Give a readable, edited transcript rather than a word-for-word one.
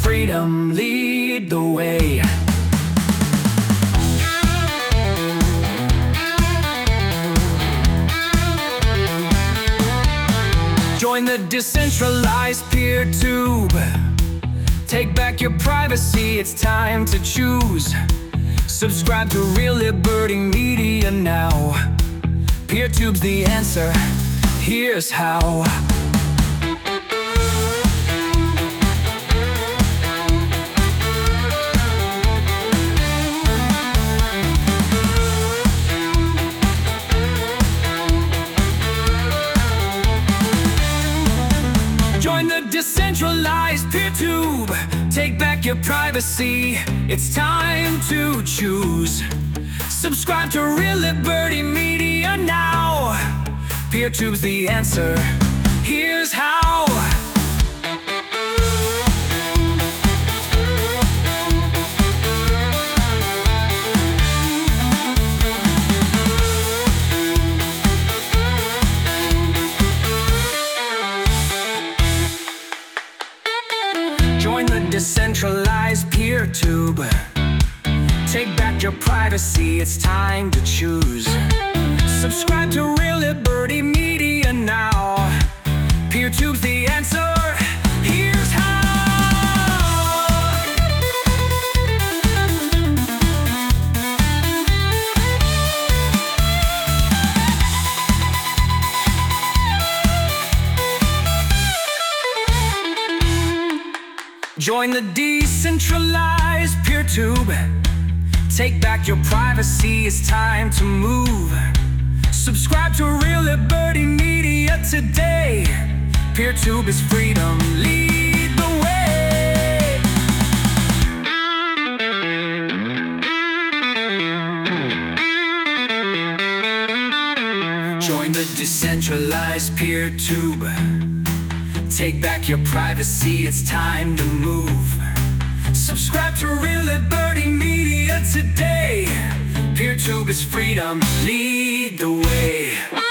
freedom, lead the way. Join the decentralized PeerTube. Take back your privacy, it's time to choose. Subscribe to Real Liberty Media now. PeerTube's the answer, here's how. Join the decentralized PeerTube. Take back your privacy, it's time to choose. Subscribe to Real Liberty Media now. PeerTube's the answer, here's how. Join the decentralized PeerTube. Take back your privacy, it's time to choose. Subscribe to Real Liberty Media now. PeerTube's the answer, here's how. Join the decentralized PeerTube. Take back your privacy, it's time to move. Subscribe to Real Liberty Media today. PeerTube is freedom, lead the way. Join the decentralized PeerTube. Take back your privacy, it's time to move. Subscribe to Real Liberty Media today. PeerTube is freedom, lead the way.